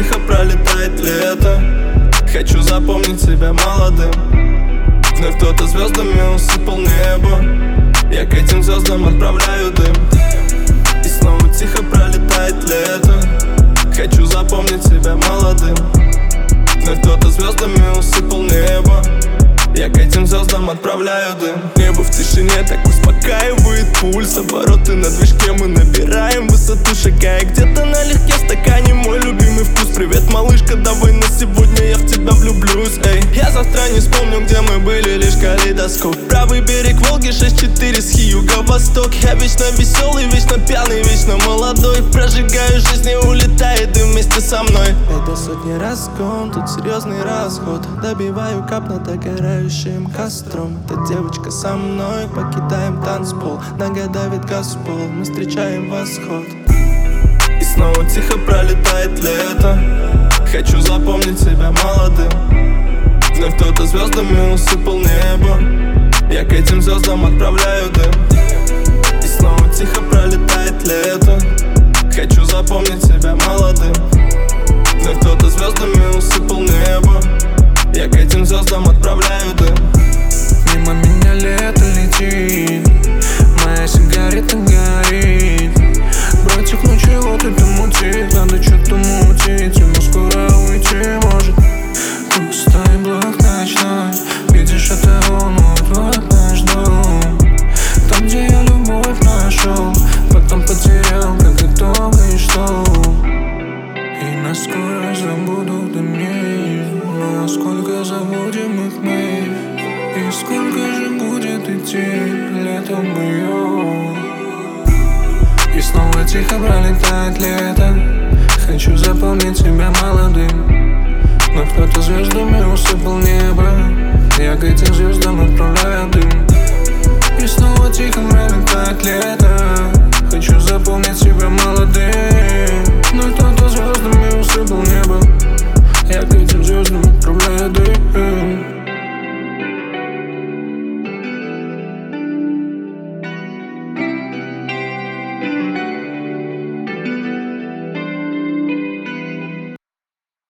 тихо пролетает лето. Хочу запомнить себя молодым. Вновь кто-то звездами усыпал небо. Я к этим звездам отправляю дым. И снова тихо пролетает лето. Хочу запомнить себя молодым. Вновь кто-то звездами усыпал небо. Я к этим звездам отправляю дым. Небо в тишине так успокаивает пульс. Обороты на движке мы набираем высоту, шагая где-то налегке в стакане мой любимый вкус. Привет, малышка, давай на сегодня я в тебя влюблюсь. Эй, я завтра не вспомню, где мы были, лишь калейдоскоп. Правый берег Волги, 6-4 с юго-восток. Я вечно веселый, вечно пьяный, вечно молодой. Прожигаю жизнь и улетает и вместе со мной. Это сотни раз гон, тут серьезный расход. Добиваю капна догорающим костром. Эта девочка со мной, покидаем танцпол. Нога давит газ в пол, мы встречаем восход. И снова тихо пролетает лето. Хочу запомнить себя молодым. Вновь кто-то звездами усыпал небо. Я к этим звездам отправляю дым. И снова тихо пролетает лето. Хочу запомнить себя молодым. Вновь кто-то звездами усыпал небо. Я к этим звездам отправляю дым. Мимо меня лето летит, моя сигарета горит. Братик, ну чего ты там мутит? Надо что-то мутить, ему скоро уйти может. Пустой блок ночной, видишь, это он, вот наш дом. Там, где я любовь нашел, потом потерял, как и долго и что. И нас скоро забудут дни, но сколько забудем их мы. И сколько же будет идти летом мое. И снова тихо пролетает лето. Хочу запомнить себя молодым. Но кто-то звездами усыпал небо. Я к этим звездам отправляю дым. И снова тихо пролетает лето.